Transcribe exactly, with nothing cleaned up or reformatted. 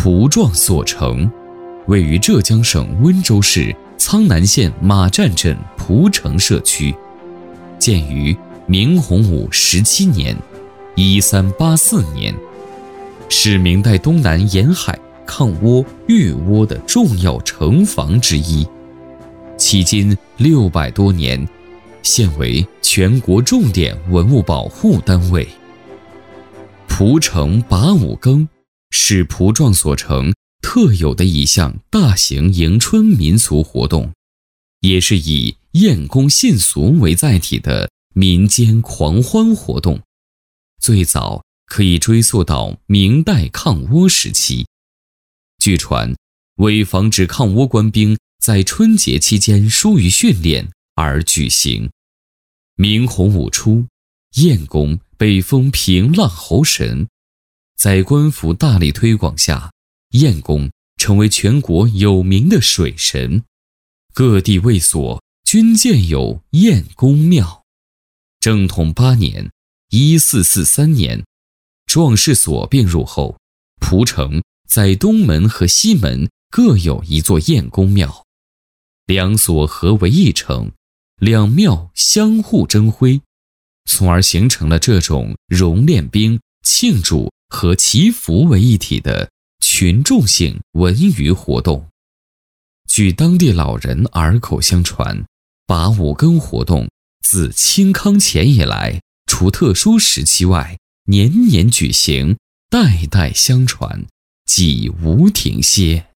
蒲状所成，位于浙江省温州市苍南县马站镇蒲城社区，建于明洪武十七年（一三八四年），是明代东南沿海抗倭越倭的重要城防之一，迄今六百多年，现为全国重点文物保护单位。蒲城把五更是蒲状所成特有的一项大型迎春民俗活动，也是以宴功信俗为载体的民间狂欢活动，最早可以追溯到明代抗倭时期。据传，为防止抗倭官兵在春节期间疏于训练而举行。明洪武初，晏公被封平浪侯神，在官府大力推广下，晏公成为全国有名的水神，各地卫所均建有晏公庙。正统八年（一四四三年），壮士所并入后，蒲城在东门和西门各有一座晏公庙，两所合为一城，两庙相互争辉，从而形成了这种熔练兵、庆祝和祈福为一体的群众性文娱活动。据当地老人耳口相传，把五更活动自清康乾以来，除特殊时期外，年年举行，代代相传，几无停歇。